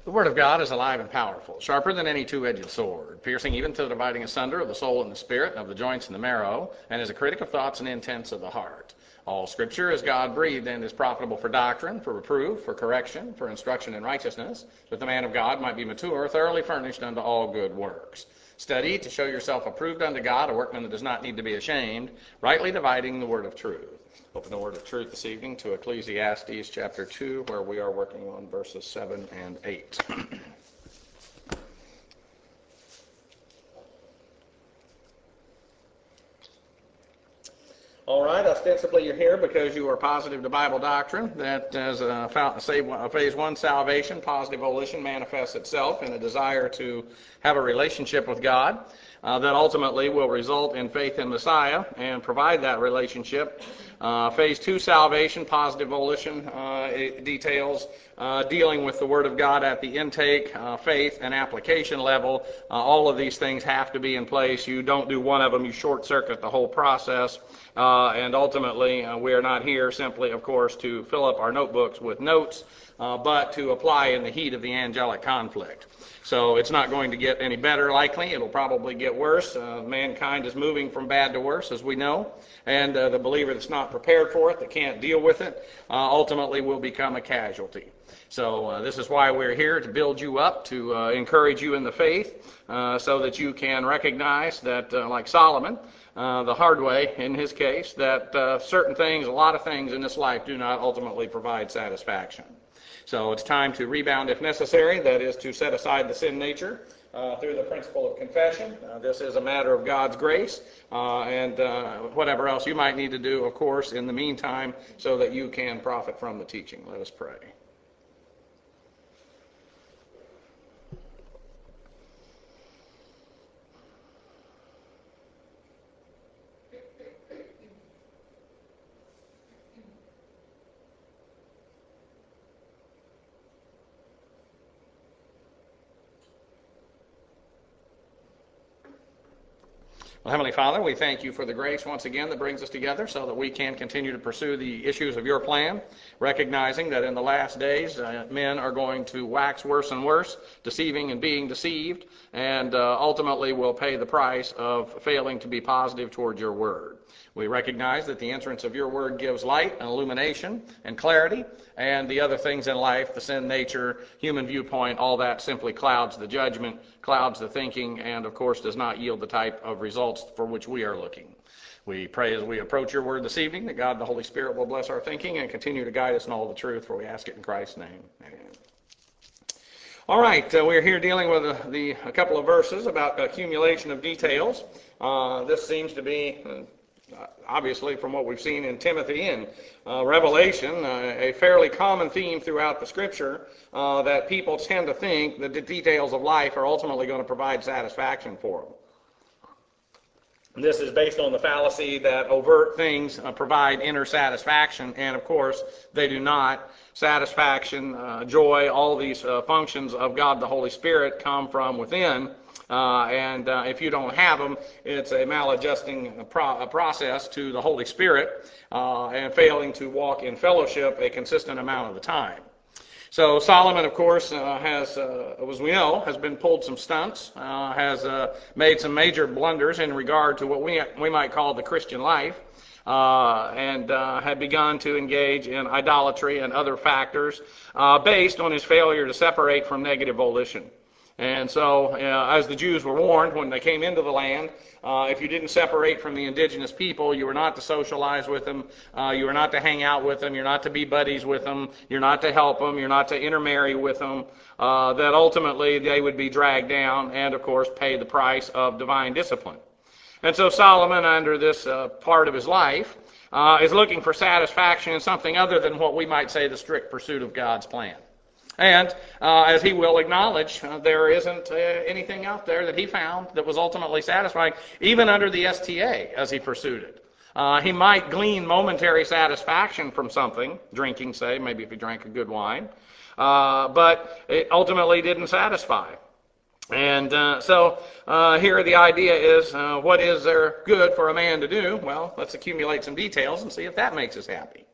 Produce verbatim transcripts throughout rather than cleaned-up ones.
The Word of God is alive and powerful, sharper than any two-edged sword, piercing even to the dividing asunder of the soul and the spirit, and of the joints and the marrow, and is a critic of thoughts and intents of the heart. All Scripture is God-breathed and is profitable for doctrine, for reproof, for correction, for instruction in righteousness, that the man of God might be mature, thoroughly furnished unto all good works. Study to show yourself approved unto God, a workman that does not need to be ashamed, rightly dividing the word of truth. Open the word of truth this evening to Ecclesiastes chapter two, where we are working on verses seven and eight. All right, ostensibly you're here because you are positive to Bible doctrine that as a phase one salvation, positive volition manifests itself in a desire to have a relationship with God uh, that ultimately will result in faith in Messiah and provide that relationship. Uh, phase two salvation, positive volition, uh, details uh, dealing with the Word of God at the intake, uh, faith, and application level. Uh, all of these things have to be in place. You don't do one of them, you short-circuit the whole process. Uh, and ultimately, uh, we are not here simply, of course, to fill up our notebooks with notes, uh, but to apply in the heat of the angelic conflict. So it's not going to get any better, likely. It'll probably get worse. Uh, mankind is moving from bad to worse, as we know. And uh, the believer that's not prepared for it, that can't deal with it, uh, ultimately will become a casualty. So uh, this is why we're here, to build you up, to uh, encourage you in the faith, uh, so that you can recognize that, uh, like Solomon, uh, the hard way in his case, that uh, certain things, a lot of things in this life do not ultimately provide satisfaction. So it's time to rebound if necessary, that is to set aside the sin nature uh, through the principle of confession. Uh, this is a matter of God's grace uh, and uh, whatever else you might need to do, of course, in the meantime, so that you can profit from the teaching. Let us pray. Well, Heavenly Father, we thank you for the grace once again that brings us together so that we can continue to pursue the issues of your plan, recognizing that in the last days uh, men are going to wax worse and worse, deceiving and being deceived, and uh, ultimately will pay the price of failing to be positive toward your word. We recognize that the entrance of your word gives light and illumination and clarity, and the other things in life, the sin nature, human viewpoint, all that simply clouds the judgment, clouds the thinking, and of course does not yield the type of results for which we are looking. We pray as we approach your word this evening that God the Holy Spirit will bless our thinking and continue to guide us in all the truth, for we ask it in Christ's name. Amen. All right, uh, we're here dealing with a, the, a couple of verses about accumulation of details. Uh, this seems to be... Uh, obviously from what we've seen in Timothy and uh, Revelation, uh, a fairly common theme throughout the Scripture, uh, that people tend to think that the details of life are ultimately going to provide satisfaction for them. This is based on the fallacy that overt things uh, provide inner satisfaction, and of course they do not. Satisfaction, uh, joy, all these uh, functions of God the Holy Spirit come from within. Uh, and uh, if you don't have them, it's a maladjusting pro- a process to the Holy Spirit uh, and failing to walk in fellowship a consistent amount of the time. So Solomon, of course, uh, has, uh, as we know, has been pulled some stunts, uh, has uh, made some major blunders in regard to what we we might call the Christian life, uh, and uh, had begun to engage in idolatry and other factors uh, based on his failure to separate from negative volition. And so, uh, as the Jews were warned when they came into the land, uh, if you didn't separate from the indigenous people, you were not to socialize with them, uh, you were not to hang out with them, you're not to be buddies with them, you're not to help them, you're not to intermarry with them, uh, that ultimately they would be dragged down and, of course, pay the price of divine discipline. And so Solomon, under this uh, part of his life, uh, is looking for satisfaction in something other than what we might say the strict pursuit of God's plan. And uh, as he will acknowledge, uh, there isn't uh, anything out there that he found that was ultimately satisfying, even under the S T A as he pursued it. Uh, he might glean momentary satisfaction from something, drinking, say, maybe if he drank a good wine, uh, but it ultimately didn't satisfy. And uh, so uh, here the idea is, uh, what is there good for a man to do? Well, let's accumulate some details and see if that makes us happy.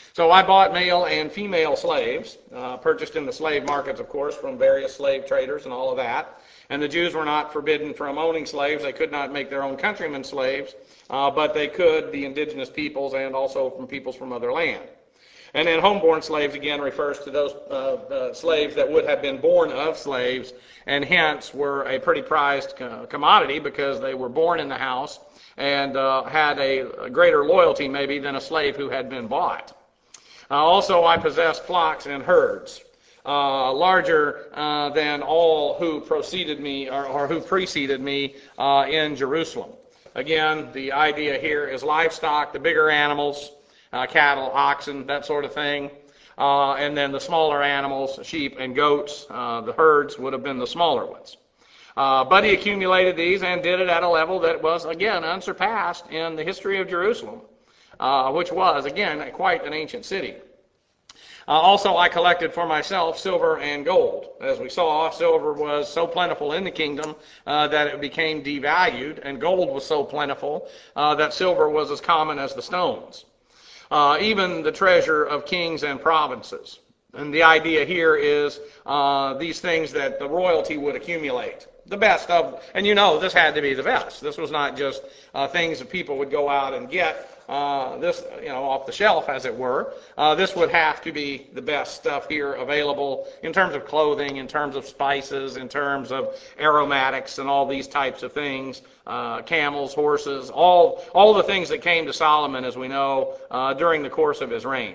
So I bought male and female slaves, uh, purchased in the slave markets, of course, from various slave traders and all of that. And the Jews were not forbidden from owning slaves. They could not make their own countrymen slaves, uh, but they could, the indigenous peoples, and also from peoples from other land. And then homeborn slaves, again, refers to those uh, uh, slaves that would have been born of slaves, and hence were a pretty prized uh, commodity because they were born in the house and uh, had a, a greater loyalty maybe than a slave who had been bought. Uh, also, I possessed flocks and herds, uh, larger uh, than all who preceded me or, or who preceded me uh, in Jerusalem. Again, the idea here is livestock, the bigger animals, uh, cattle, oxen, that sort of thing, uh, and then the smaller animals, sheep and goats. Uh, the herds would have been the smaller ones. Uh, but he accumulated these and did it at a level that was, again, unsurpassed in the history of Jerusalem. Uh, which was, again, quite an ancient city. Uh, also, I collected for myself silver and gold. As we saw, silver was so plentiful in the kingdom uh, that it became devalued, and gold was so plentiful uh, that silver was as common as the stones. Uh, even the treasure of kings and provinces. And the idea here is uh, these things that the royalty would accumulate. The best of, and you know this had to be the best. This was not just uh, things that people would go out and get. Uh, this, you know, off the shelf, as it were. Uh, this would have to be the best stuff here available in terms of clothing, in terms of spices, in terms of aromatics and all these types of things. Uh, camels, horses, all all the things that came to Solomon, as we know, uh, during the course of his reign.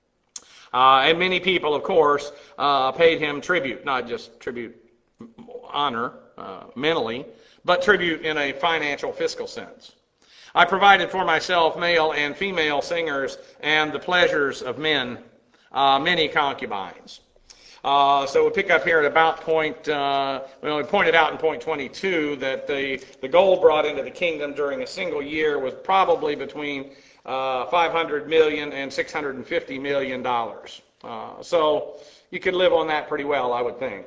Uh, and many people, of course, uh, paid him tribute, not just tribute honor uh, mentally, but tribute in a financial, fiscal sense. I provided for myself male and female singers and the pleasures of men, uh, many concubines. Uh, so we'll pick up here at about point, uh, well, we pointed out in point twenty-two that the, the gold brought into the kingdom during a single year was probably between uh, five hundred million dollars and six hundred fifty million dollars. Uh, so you could live on that pretty well, I would think.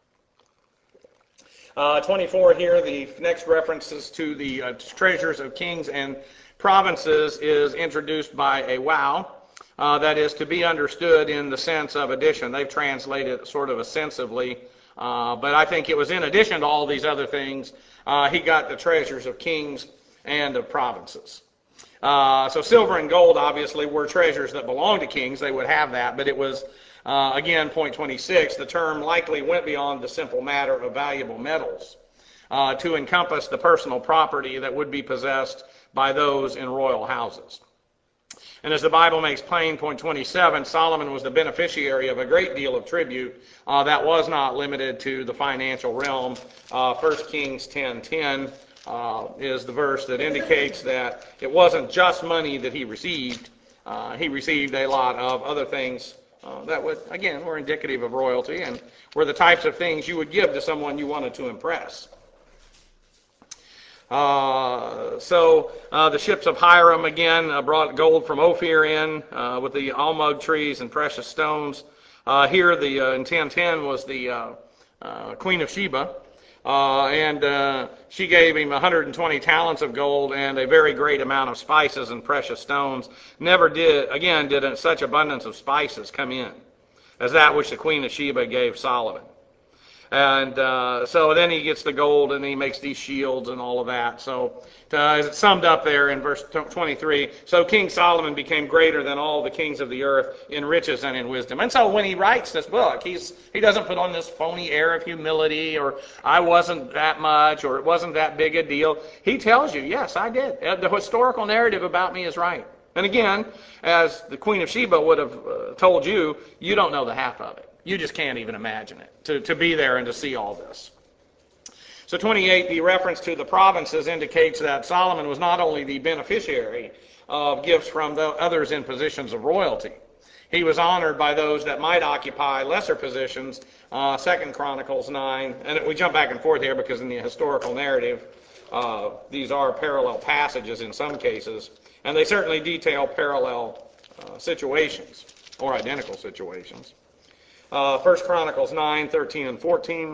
Uh, twenty-four here, the next references to the uh, treasures of kings and provinces is introduced by a wow. Uh, that is to be understood in the sense of addition. They've translated it sort of ostensibly, uh, but I think it was in addition to all these other things, uh, he got the treasures of kings and of provinces. Uh, so silver and gold obviously were treasures that belonged to kings. They would have that, but it was Uh, again, point twenty-six, the term likely went beyond the simple matter of valuable metals uh, to encompass the personal property that would be possessed by those in royal houses. And as the Bible makes plain, point twenty-seven, Solomon was the beneficiary of a great deal of tribute uh, that was not limited to the financial realm. Uh, First Kings ten ten uh, is the verse that indicates that it wasn't just money that he received. Uh, he received a lot of other things Uh, that would, again, were indicative of royalty and were the types of things you would give to someone you wanted to impress. Uh, so uh, the ships of Hiram, again, uh, brought gold from Ophir in uh, with the almug trees and precious stones. Uh, here, the uh, in ten ten was the uh, uh, Queen of Sheba. Uh, and uh, she gave him one hundred twenty talents of gold and a very great amount of spices and precious stones. Never did, again, did such abundance of spices come in as that which the Queen of Sheba gave Solomon. And uh, so then he gets the gold and he makes these shields and all of that. So uh, it's summed up there in verse twenty-three. So King Solomon became greater than all the kings of the earth in riches and in wisdom. And so when he writes this book, he's he doesn't put on this phony air of humility or I wasn't that much or it wasn't that big a deal. He tells you, yes, I did. The historical narrative about me is right. And again, as the Queen of Sheba would have uh, told you, you don't know the half of it. You just can't even imagine it, to, to be there and to see all this. So twenty-eight, the reference to the provinces indicates that Solomon was not only the beneficiary of gifts from the others in positions of royalty. He was honored by those that might occupy lesser positions, uh, Second Chronicles nine. And we jump back and forth here because in the historical narrative, uh, these are parallel passages in some cases. And they certainly detail parallel uh, situations or identical situations. Uh, First Chronicles nine, thirteen, and fourteen.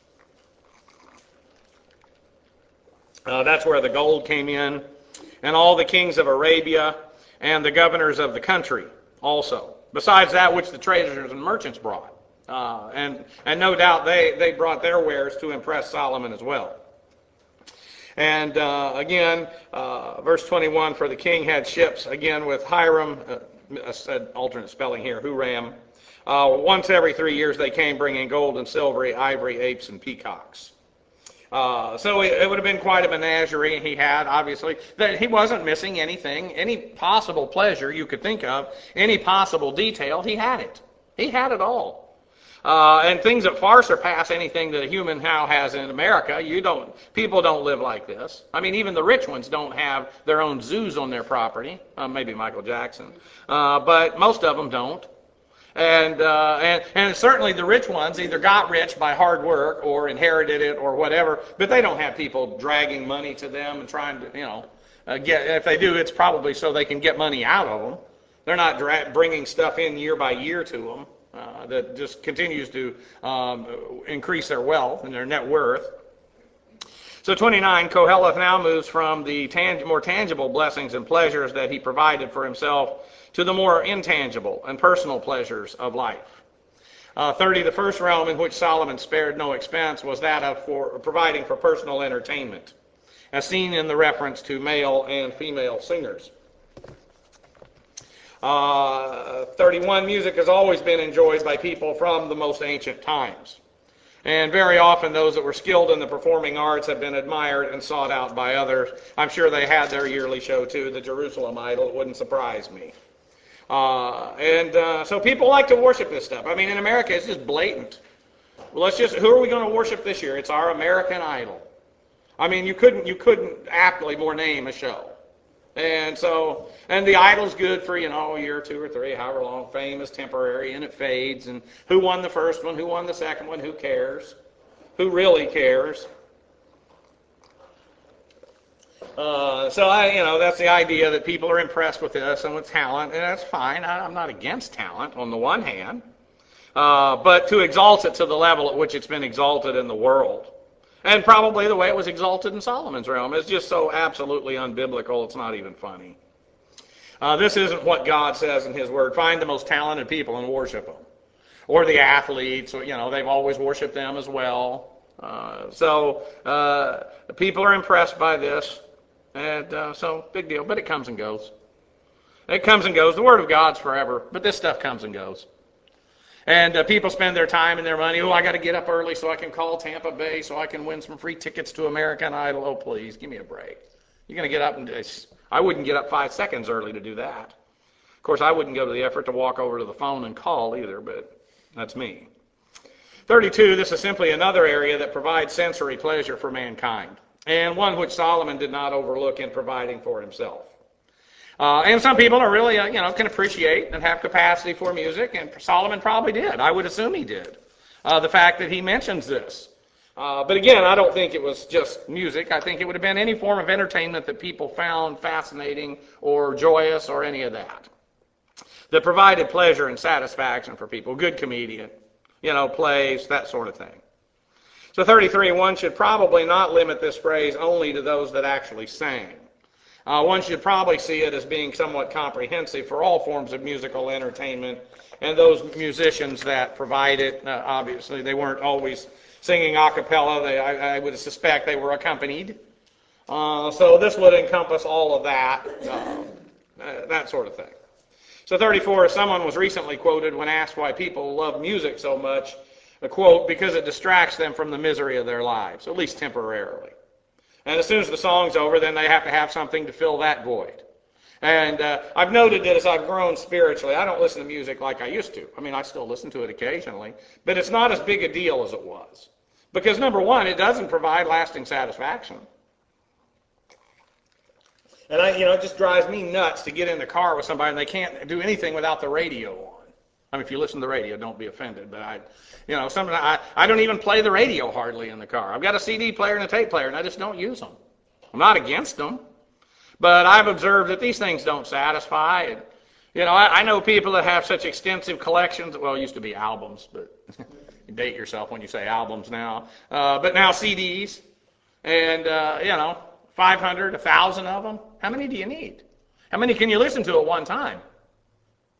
Uh, that's where the gold came in. And all the kings of Arabia and the governors of the country, also, besides that which the traders and merchants brought. Uh, and, and no doubt they, they brought their wares to impress Solomon as well. And uh, again, uh, verse twenty-one, for the king had ships, again with Hiram, uh, said alternate spelling here, Huram. Uh, once every three years they came bringing gold and silver, ivory, apes, and peacocks. Uh, so it, it would have been quite a menagerie he had, obviously. That he wasn't missing anything, any possible pleasure you could think of, any possible detail, he had it. He had it all. Uh, and things that far surpass anything that a human now has in America. You don't, people don't live like this. I mean, even the rich ones don't have their own zoos on their property. Uh, maybe Michael Jackson, uh, but most of them don't. And, uh, and and certainly the rich ones either got rich by hard work or inherited it or whatever. But they don't have people dragging money to them and trying to, you know, uh, get. If they do, it's probably so they can get money out of them. They're not dra- bringing stuff in year by year to them. Uh, that just continues to um, increase their wealth and their net worth. So twenty-nine, Koheleth now moves from the tang- more tangible blessings and pleasures that he provided for himself to the more intangible and personal pleasures of life. Uh, thirty, the first realm in which Solomon spared no expense was that of for providing for personal entertainment, as seen in the reference to male and female singers. Uh, thirty-one, music has always been enjoyed by people from the most ancient times. And very often those that were skilled in the performing arts have been admired and sought out by others. I'm sure they had their yearly show too, the Jerusalem Idol. It wouldn't surprise me. Uh, and uh, so people like to worship this stuff. I mean, in America, it's just blatant. Well, let's just, who are we going to worship this year? It's our American Idol. I mean, you couldn't, you couldn't aptly more name a show. And so, and the idol's good for, you know, a year or two or three, however long. Fame is temporary and it fades. And who won the first one? Who won the second one? Who cares? Who really cares? Uh, so, I, you know, that's the idea that people are impressed with this and with talent, and that's fine. I, I'm not against talent on the one hand. Uh, but to exalt it to the level at which it's been exalted in the world, and probably the way it was exalted in Solomon's realm, is just so absolutely unbiblical, it's not even funny. Uh, this isn't what God says in His Word. Find the most talented people and worship them. Or the athletes, or, you know, they've always worshiped them as well. Uh, so uh, people are impressed by this, and uh, so big deal. But it comes and goes. It comes and goes. The Word of God's forever, but this stuff comes and goes. And uh, people spend their time and their money. Oh, I got to get up early so I can call Tampa Bay so I can win some free tickets to American Idol. Oh, please, give me a break. You're going to get up and I wouldn't get up five seconds early to do that. Of course, I wouldn't go to the effort to walk over to the phone and call either, but that's me. thirty-two, this is simply another area that provides sensory pleasure for mankind, and one which Solomon did not overlook in providing for himself. Uh, and some people are really, uh, you know, can appreciate and have capacity for music, and Solomon probably did. I would assume he did. Uh, the fact that he mentions this. Uh, but again, I don't think it was just music. I think it would have been any form of entertainment that people found fascinating or joyous or any of that. That provided pleasure and satisfaction for people. Good comedian, you know, plays, that sort of thing. So thirty-three, one should probably not limit this phrase only to those that actually sang. Uh, one should probably see it as being somewhat comprehensive for all forms of musical entertainment, and those musicians that provide it, uh, obviously, they weren't always singing a cappella. They, I, I would suspect they were accompanied. Uh, so this would encompass all of that, uh, that sort of thing. So thirty-four, someone was recently quoted when asked why people love music so much, a quote, because it distracts them from the misery of their lives, at least temporarily. And as soon as the song's over, then they have to have something to fill that void. And uh, I've noted that as I've grown spiritually, I don't listen to music like I used to. I mean, I still listen to it occasionally, but it's not as big a deal as it was. Because number one, it doesn't provide lasting satisfaction. And I, you know, it just drives me nuts to get in the car with somebody and they can't do anything without the radio on. I mean, if you listen to the radio, don't be offended. But I, you know, some I, I don't even play the radio hardly in the car. I've got a C D player and a tape player, and I just don't use them. I'm not against them, but I've observed that these things don't satisfy. And, you know, I, I know people that have such extensive collections. Well, it used to be albums, but you date yourself when you say albums now. Uh, but now C Ds, and uh, you know, five hundred, one thousand of them. How many do you need? How many can you listen to at one time?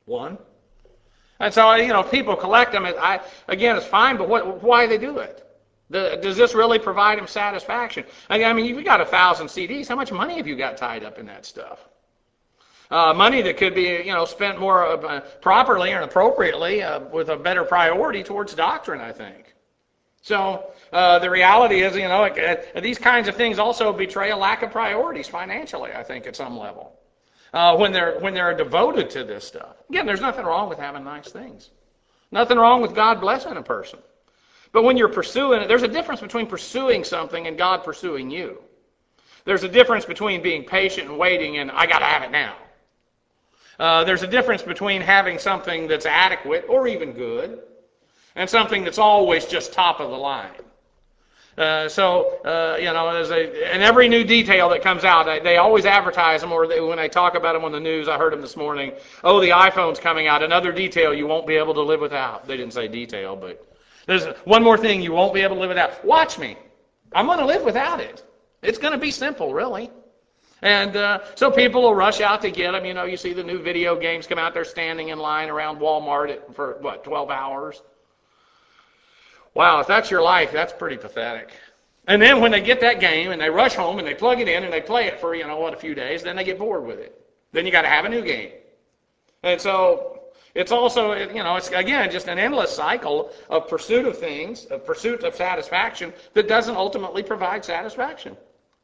One. And so, you know, if people collect them, I, again, it's fine, but what, why do they do it? The, does this really provide them satisfaction? I mean, you've got a thousand C Ds. How much money have you got tied up in that stuff? Uh, money that could be, you know, spent more uh, properly and appropriately uh, with a better priority towards doctrine, I think. So uh, the reality is, you know, uh, these kinds of things also betray a lack of priorities financially, I think, at some level. Uh, when they're when they're devoted to this stuff. Again, there's nothing wrong with having nice things. Nothing wrong with God blessing a person. But when you're pursuing it, there's a difference between pursuing something and God pursuing you. There's a difference between being patient and waiting and I got to have it now. Uh, there's a difference between having something that's adequate or even good and something that's always just top of the line. Uh, so, uh, you know, as a, and every new detail that comes out, they, they always advertise them, or they, when I talk about them on the news, I heard them this morning, oh, the iPhone's coming out, another detail you won't be able to live without. They didn't say detail, but there's one more thing you won't be able to live without. Watch me. I'm going to live without it. It's going to be simple, really. And uh, so people will rush out to get them. You know, you see the new video games come out, they're standing in line around Walmart at, for, what, twelve hours? Wow, if that's your life, that's pretty pathetic. And then when they get that game and they rush home and they plug it in and they play it for, you know, what, a few days, then they get bored with it. Then you got to have a new game. And so it's also, you know, it's, again, just an endless cycle of pursuit of things, of pursuit of satisfaction that doesn't ultimately provide satisfaction.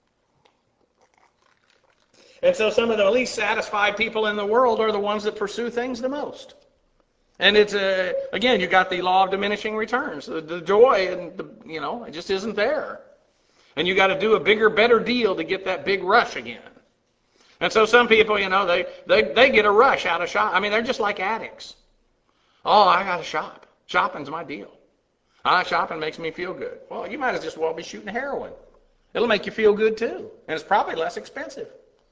And so some of the least satisfied people in the world are the ones that pursue things the most. And it's, uh, again, you got the law of diminishing returns. The, the joy, and the, you know, it just isn't there. And you got to do a bigger, better deal to get that big rush again. And so some people, you know, they, they, they get a rush out of shop. I mean, they're just like addicts. Oh, I got to shop. Shopping's my deal. Ah, shopping makes me feel good. Well, you might as just well be shooting heroin. It'll make you feel good too. And it's probably less expensive.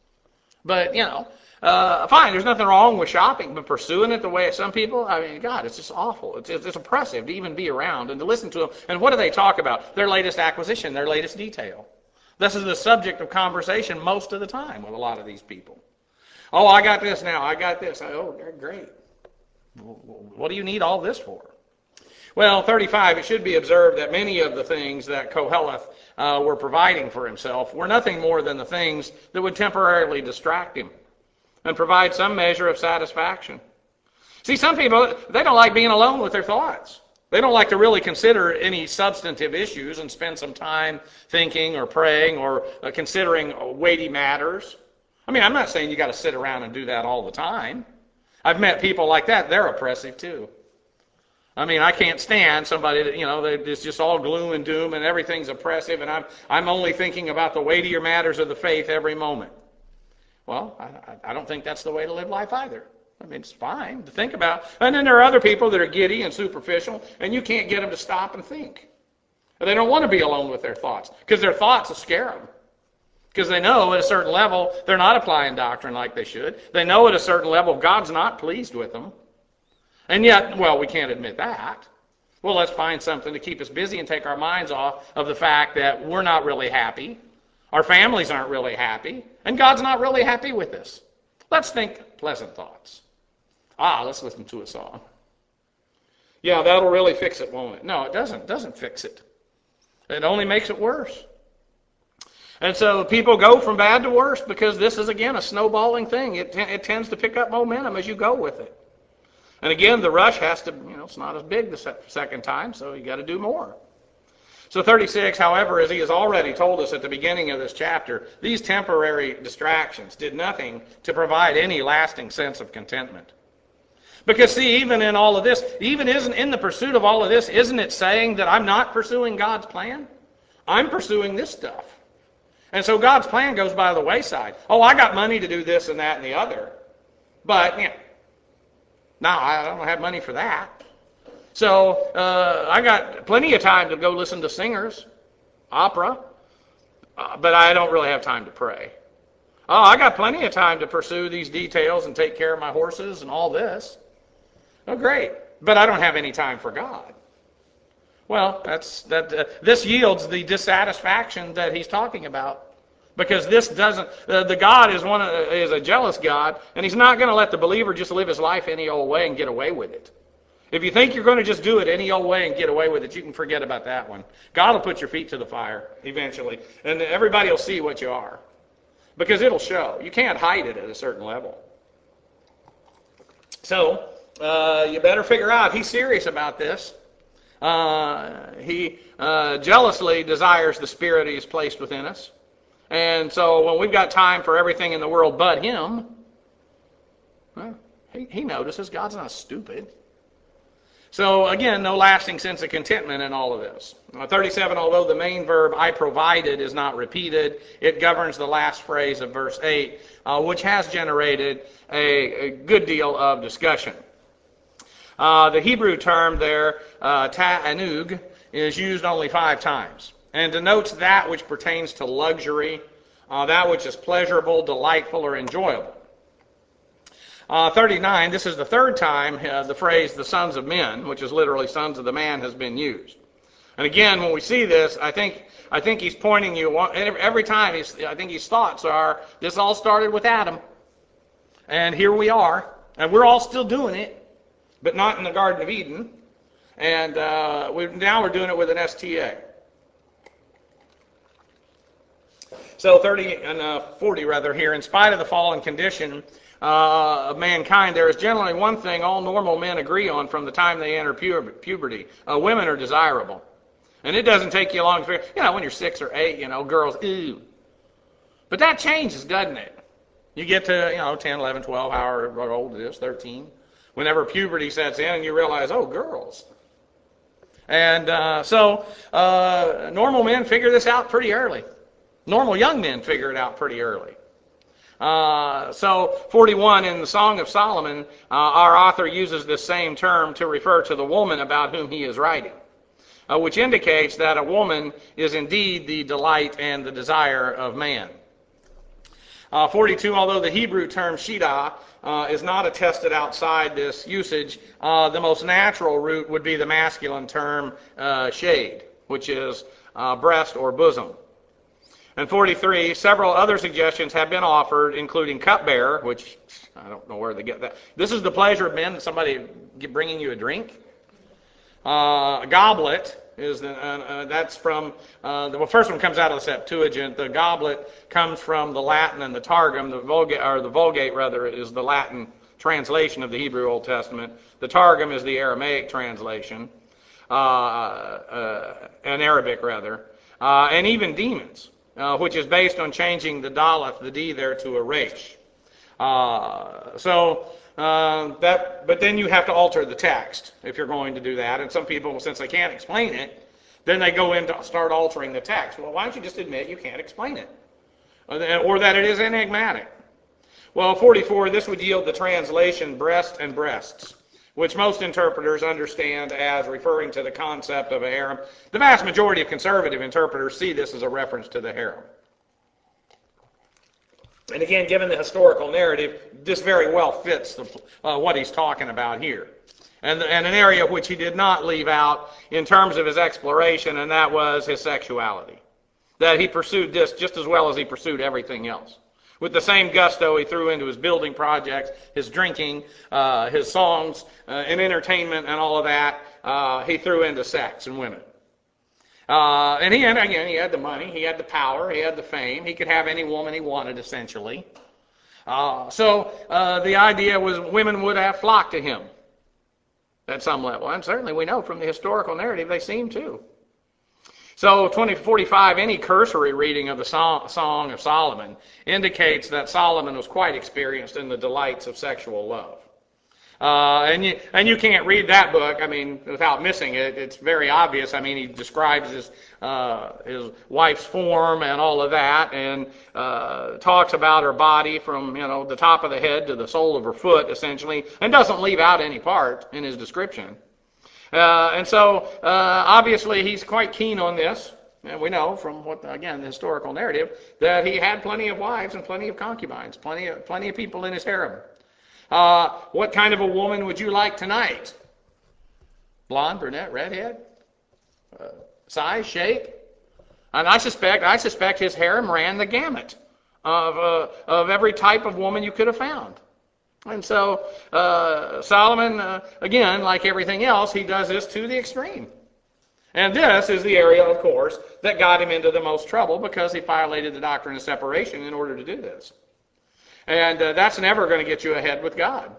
But, you know, uh, fine, there's nothing wrong with shopping, but pursuing it the way some people, I mean, God, it's just awful. It's, it's oppressive to even be around and to listen to them. And what do they talk about? Their latest acquisition, their latest detail. This is the subject of conversation most of the time with a lot of these people. Oh, I got this now. I got this. Oh, great. What do you need all this for? Well, thirty-five, it should be observed that many of the things that Koheleth uh, were providing for himself were nothing more than the things that would temporarily distract him and provide some measure of satisfaction. See, some people, they don't like being alone with their thoughts. They don't like to really consider any substantive issues and spend some time thinking or praying or uh, considering weighty matters. I mean, I'm not saying you got to sit around and do that all the time. I've met people like that. They're oppressive too. I mean, I can't stand somebody that, you know, it's just all gloom and doom and everything's oppressive and I'm I'm only thinking about the weightier matters of the faith every moment. Well, I, I don't think that's the way to live life either. I mean, it's fine to think about. And then there are other people that are giddy and superficial and you can't get them to stop and think. They don't want to be alone with their thoughts because their thoughts will scare them. Because they know at a certain level they're not applying doctrine like they should. They know at a certain level God's not pleased with them. And yet, well, we can't admit that. Well, let's find something to keep us busy and take our minds off of the fact that we're not really happy, our families aren't really happy, and God's not really happy with us. Let's think pleasant thoughts. Ah, let's listen to a song. Yeah, that'll really fix it, won't it? No, it doesn't. It doesn't fix it. It only makes it worse. And so people go from bad to worse because this is, again, a snowballing thing. It, t- it tends to pick up momentum as you go with it. And again, the rush has to, you know, it's not as big the se- second time, so you got to do more. So thirty-six, however, as he has already told us at the beginning of this chapter, these temporary distractions did nothing to provide any lasting sense of contentment. Because see, even in all of this, even isn't in the pursuit of all of this, isn't it saying that I'm not pursuing God's plan? I'm pursuing this stuff. And so God's plan goes by the wayside. Oh, I got money to do this and that and the other. But, you know, no, I don't have money for that. So uh, I got plenty of time to go listen to singers, opera, uh, but I don't really have time to pray. Oh, I got plenty of time to pursue these details and take care of my horses and all this. Oh, great, but I don't have any time for God. Well, that's that. Uh, this yields the dissatisfaction that he's talking about. Because this doesn't, uh, the God is one uh, is a jealous God, and he's not going to let the believer just live his life any old way and get away with it. If you think you're going to just do it any old way and get away with it, you can forget about that one. God will put your feet to the fire eventually, and everybody will see what you are. Because it'll show. You can't hide it at a certain level. So, uh, you better figure out he's serious about this. Uh, he uh, jealously desires the Spirit he has placed within us. And so when we've got time for everything in the world but him, well, he, he notices God's not stupid. So again, no lasting sense of contentment in all of this. Uh, thirty-seven, although the main verb, I provided, is not repeated, it governs the last phrase of verse eight, uh, which has generated a, a good deal of discussion. Uh, the Hebrew term there, uh, ta'anug, is used only five times and denotes that which pertains to luxury, uh, that which is pleasurable, delightful, or enjoyable. Uh, thirty-nine, this is the third time uh, the phrase the sons of men, which is literally sons of the man, has been used. And again, when we see this, I think I think he's pointing you, every time, he's, I think his thoughts are, this all started with Adam. And here we are, and we're all still doing it, but not in the Garden of Eden. And uh, we, now we're doing it with an S T A. So thirty and uh, forty rather here, in spite of the fallen condition uh, of mankind, there is generally one thing all normal men agree on from the time they enter pu- puberty. Uh, women are desirable. And it doesn't take you long to figure, you know, when you're six or eight, you know, girls, ew. But that changes, doesn't it? You get to, you know, ten, eleven, twelve, however old it is, thirteen. Whenever puberty sets in and you realize, oh, girls. And uh, so uh, normal men figure this out pretty early. Normal young men figure it out pretty early. Uh, so forty-one, in the Song of Solomon, uh, our author uses this same term to refer to the woman about whom he is writing, uh, which indicates that a woman is indeed the delight and the desire of man. Uh, forty-two, although the Hebrew term shida uh, is not attested outside this usage, uh, the most natural root would be the masculine term uh, shade, which is uh, breast or bosom. And forty-three, several other suggestions have been offered, including cupbearer, which I don't know where they get that. This is the pleasure of men, somebody bringing you a drink. Uh, a goblet is the, uh, uh, that's from uh, the well, first one comes out of the Septuagint. The goblet comes from the Latin and the Targum. The Vulgate, or the Vulgate rather, is the Latin translation of the Hebrew Old Testament. The Targum is the Aramaic translation, uh, uh, and Arabic rather, uh, and even demons. Uh, which is based on changing the daleth, the D there, to a resh. Uh, so uh, that, but then you have to alter the text if you're going to do that. And some people, since they can't explain it, then they go in to start altering the text. Well, why don't you just admit you can't explain it, or that it is enigmatic? Well, forty-four, this would yield the translation breast and breasts, which most interpreters understand as referring to the concept of a harem. The vast majority of conservative interpreters see this as a reference to the harem. And again, given the historical narrative, this very well fits the, uh, what he's talking about here. And, and an area which he did not leave out in terms of his exploration, and that was his sexuality. That he pursued this just as well as he pursued everything else. With the same gusto he threw into his building projects, his drinking, uh, his songs, uh, and entertainment and all of that, uh, he threw into sex and women. Uh, and he had, again, he had the money, he had the power, he had the fame. He could have any woman he wanted, essentially. Uh, so uh, the idea was women would have flocked to him at some level. And certainly we know from the historical narrative they seem to. So twenty forty-five, any cursory reading of the Song of Solomon indicates that Solomon was quite experienced in the delights of sexual love. Uh, and you and you can't read that book, I mean, without missing it. It's very obvious. I mean, he describes his uh, his wife's form and all of that, and uh, talks about her body from, you know, the top of the head to the sole of her foot, essentially, and doesn't leave out any part in his description. Uh, and so, uh, obviously, he's quite keen on this. And we know from, what again, the historical narrative, that he had plenty of wives and plenty of concubines, plenty of, plenty of people in his harem. Uh, what kind of a woman would you like tonight? Blonde, brunette, redhead? Uh, size, shape? And I suspect, I suspect his harem ran the gamut of, uh, of every type of woman you could have found. And so uh, Solomon, uh, again, like everything else, he does this to the extreme. And this is the area, of course, that got him into the most trouble because he violated the doctrine of separation in order to do this. And uh, that's never going to get you ahead with God.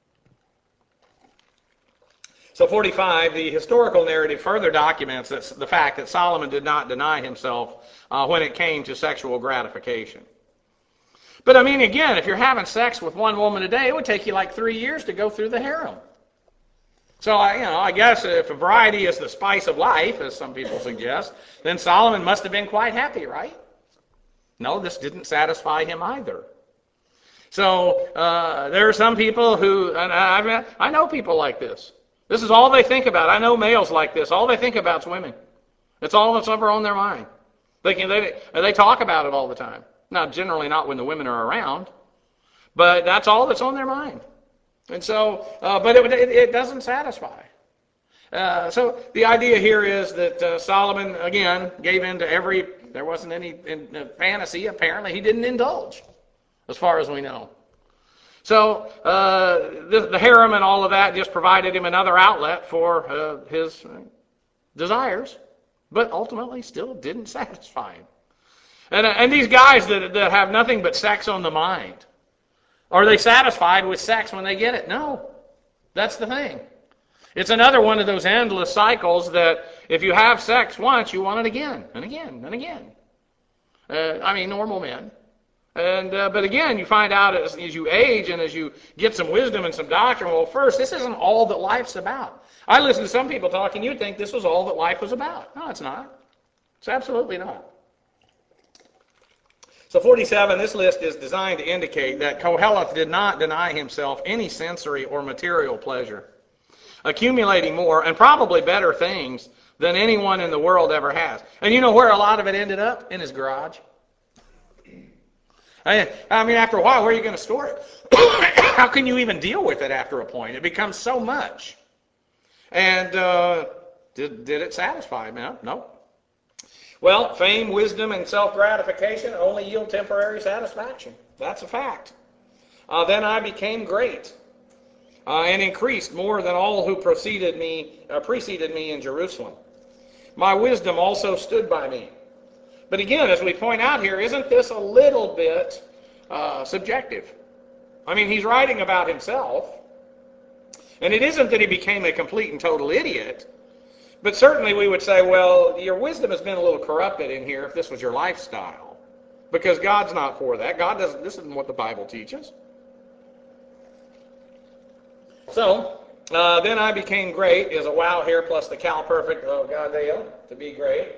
So forty-five, the historical narrative further documents that, the fact that Solomon did not deny himself uh, when it came to sexual gratification. But I mean, again, if you're having sex with one woman a day, it would take you like three years to go through the harem. So, I, you know, I guess if variety is the spice of life, as some people suggest, then Solomon must have been quite happy, right? No, this didn't satisfy him either. So uh, there are some people who, and I, I know people like this. This is all they think about. I know males like this. All they think about is women. It's all that's ever on their mind. They can, they, they talk about it all the time. Now, generally not when the women are around, but that's all that's on their mind. And so, uh, but it, it, it doesn't satisfy. Uh, so the idea here is that uh, Solomon, again, gave in to every, there wasn't any in, uh, fantasy, apparently. He didn't indulge, as far as we know. So uh, the, the harem and all of that just provided him another outlet for uh, his desires, but ultimately still didn't satisfy him. And, and these guys that, that have nothing but sex on the mind, are they satisfied with sex when they get it? No. That's the thing. It's another one of those endless cycles that if you have sex once, you want it again and again and again. Uh, I mean, normal men. And uh, but again, you find out as, as you age and as you get some wisdom and some doctrine, well, first, this isn't all that life's about. I listen to some people talk, and you'd think this was all that life was about. No, it's not. It's absolutely not. So forty-seven, this list is designed to indicate that Koheleth did not deny himself any sensory or material pleasure, accumulating more and probably better things than anyone in the world ever has. And you know where a lot of it ended up? In his garage. I mean, after a while, where are you going to store it? How can you even deal with it after a point? It becomes so much. And uh, did, did it satisfy him? No. No. Well, fame, wisdom, and self-gratification only yield temporary satisfaction. That's a fact. Uh, then I became great uh, and increased more than all who preceded me, uh, preceded me in Jerusalem. My wisdom also stood by me. But again, as we point out here, isn't this a little bit uh, subjective? I mean, he's writing about himself, and it isn't that he became a complete and total idiot. But certainly we would say, well, your wisdom has been a little corrupted in here if this was your lifestyle. Because God's not for that. God doesn't, this isn't what the Bible teaches. So, uh, then I became great is a wow here plus the Cal perfect of Gadal, to be great.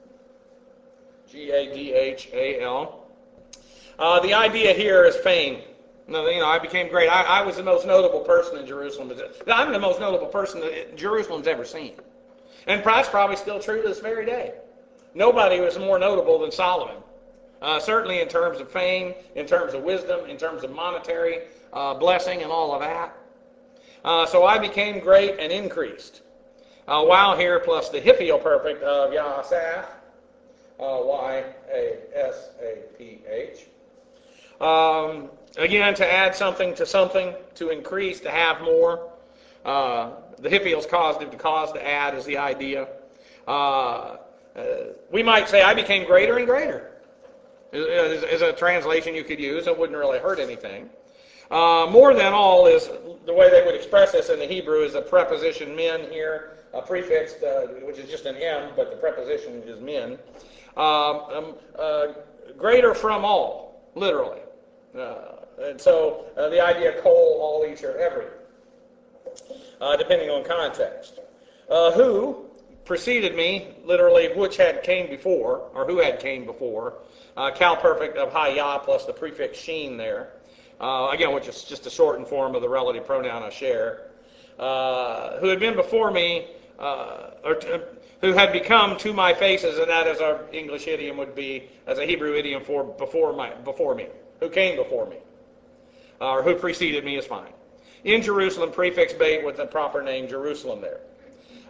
G A D H A L. Uh, the idea here is fame. No, you know, I became great. I, I was the most notable person in Jerusalem. I'm the most notable person that Jerusalem's ever seen. And that's probably still true to this very day. Nobody was more notable than Solomon. Uh, certainly in terms of fame, in terms of wisdom, in terms of monetary uh, blessing and all of that. Uh, so I became great and increased. Uh, wow here plus the Hippial perfect of Yasaph. Uh, Y A S A P H. Um, again, to add something to something, to increase, to have more. Uh, the Hippials caused it to cause to add is the idea. Uh, uh, we might say, I became greater and greater, is, is a translation you could use. It wouldn't really hurt anything. Uh, more than all is, the way they would express this in the Hebrew is a preposition min here, a prefix, uh, which is just an M, but the preposition is min. Um, um, uh, greater from all, literally. Uh, and so uh, the idea kol, all, each, or every. Uh, depending on context. Uh, who preceded me, literally, which had came before, or who had came before. Uh, Cal perfect of Hayah plus the prefix sheen there. Uh, again, which is just a shortened form of the relative pronoun asher. Uh, who had been before me, uh, or t- who had become to my faces, and that as our English idiom would be, as a Hebrew idiom for before my before me. Who came before me. Uh, or who preceded me is fine. In Jerusalem, prefix bait with the proper name Jerusalem there.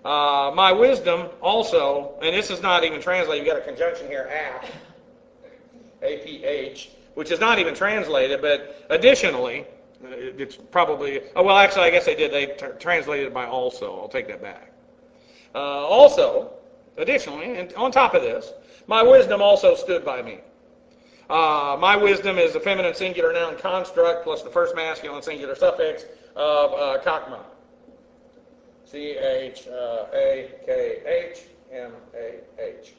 Uh, my wisdom also, and this is not even translated, you've got a conjunction here, aph, A P H, which is not even translated, but additionally, it's probably, oh, well, actually, I guess they did. They t- translated it by also. I'll take that back. Uh, also, additionally, and on top of this, my wisdom also stood by me. Uh, my wisdom is the feminine singular noun construct plus the first masculine singular suffix of uh, chakma. C H A K H M A H.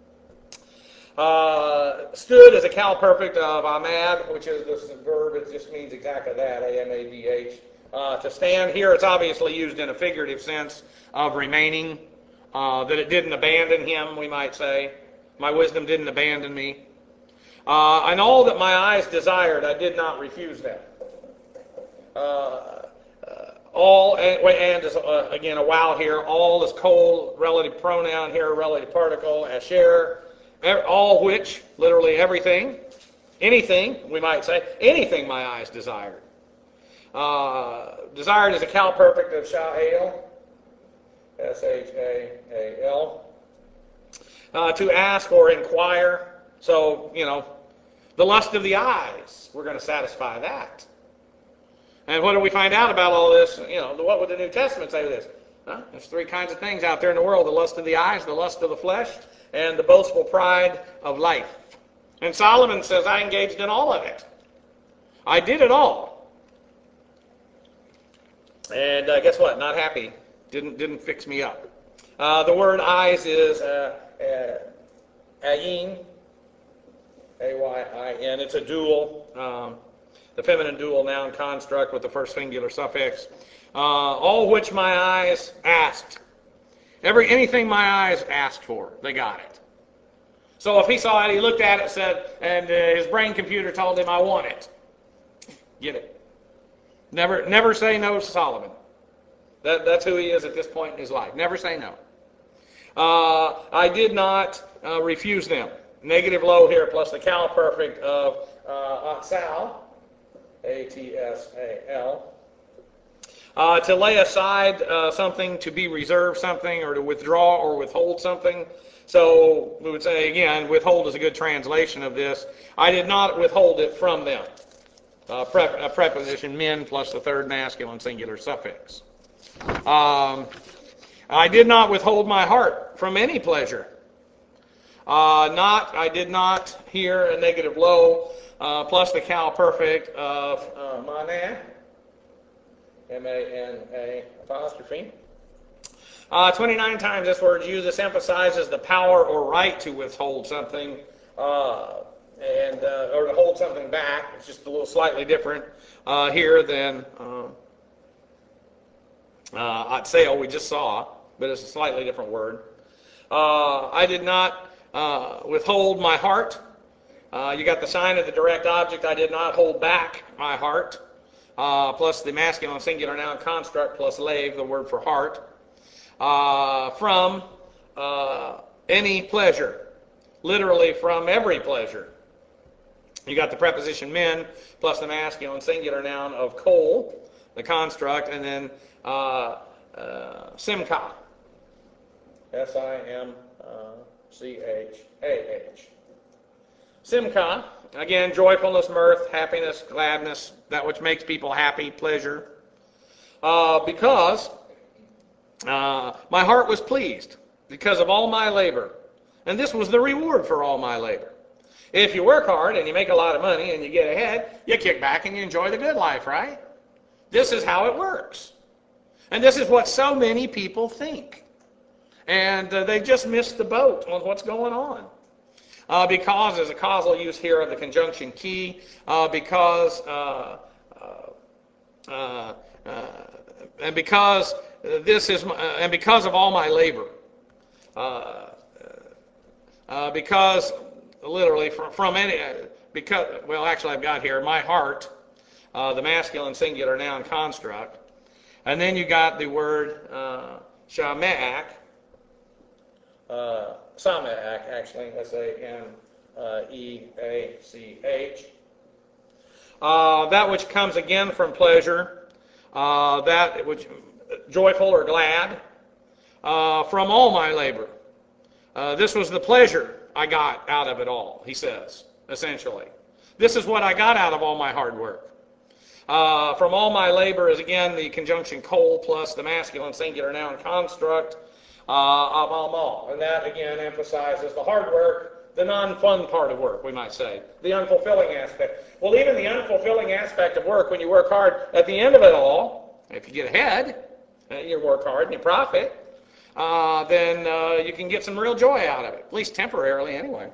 Uh, stood as a cal perfect of amad, which is this verb. It just means exactly that, A M A D H. Uh, to stand. Here it's obviously used in a figurative sense of remaining, uh, that it didn't abandon him, we might say. My wisdom didn't abandon me. Uh, and all that my eyes desired, I did not refuse them. Uh, uh, all, and, and uh, again, a wow here, all is cold, relative pronoun here, relative particle, asher, all which, literally everything, anything, we might say, anything my eyes desired. Uh, desired is a cal perfect of sha'el, S H A A L. Uh, to ask or inquire. So, you know, the lust of the eyes, we're going to satisfy that. And what do we find out about all this? You know, what would the New Testament say to this? Huh? There's three kinds of things out there in the world: the lust of the eyes, the lust of the flesh, and the boastful pride of life. And Solomon says, I engaged in all of it. I did it all. And uh, guess what? Not happy. Didn't didn't fix me up. Uh, the word eyes is uh, uh, ayin, A Y I N. It's a dual, um, the feminine dual noun construct with the first singular suffix. Uh, all which my eyes asked. Every anything my eyes asked for, they got it. So if he saw it, he looked at it, said, and uh, his brain computer told him, I want it. Get it. Never, never say no to Solomon. That, that's who he is at this point in his life. Never say no. Uh, I did not uh, refuse them. Negative low here plus the cal perfect of uh, atsal, A T S A L. Uh, to lay aside uh, something, to be reserved something, or to withdraw or withhold something. So we would say, again, withhold is a good translation of this. I did not withhold it from them. Uh, prep, a preposition, men, plus the third masculine singular suffix. Um, I did not withhold my heart from any pleasure. Uh, not, I did not hear a negative low, uh, plus the cal perfect of uh, manah, M A N A apostrophe. Uh, twenty-nine times this word used. This emphasizes the power or right to withhold something, uh, and uh, or to hold something back. It's just a little slightly different uh, here than uh, uh, atseo we just saw, but it's a slightly different word. Uh, I did not uh, withhold my heart. Uh, you got the sign of the direct object. I did not hold back my heart. Uh, plus the masculine singular noun construct plus lave, the word for heart, uh, from uh, any pleasure, literally from every pleasure. You got the preposition men plus the masculine singular noun of kol, the construct, and then uh, uh, simcha, S I M C H A H. Simcha, again, joyfulness, mirth, happiness, gladness, that which makes people happy, pleasure. Uh, because uh, my heart was pleased because of all my labor. And this was the reward for all my labor. If you work hard and you make a lot of money and you get ahead, you kick back and you enjoy the good life, right? This is how it works. And this is what so many people think. And uh, they just missed the boat on what's going on. Uh, because there's a causal use here of the conjunction key, uh, because, uh, uh, uh, uh, and because this is, my, uh, and because of all my labor, uh, uh, because literally from, from any, uh, because, well, actually I've got here my heart, uh, the masculine singular noun construct, and then you got the word uh, shameach. Uh, Sameach, actually, S A M E A C H. Uh, that which comes again from pleasure, uh, that which joyful or glad, uh, from all my labor. Uh, this was the pleasure I got out of it all, he says, essentially. This is what I got out of all my hard work. Uh, from all my labor is, again, the conjunction kol plus the masculine singular noun construct uh, of amal. And that, again, emphasizes the hard work, the non-fun part of work, we might say, the unfulfilling aspect. Well, even the unfulfilling aspect of work, when you work hard, at the end of it all, if you get ahead, uh, you work hard and you profit, uh, then uh, you can get some real joy out of it, at least temporarily anyway.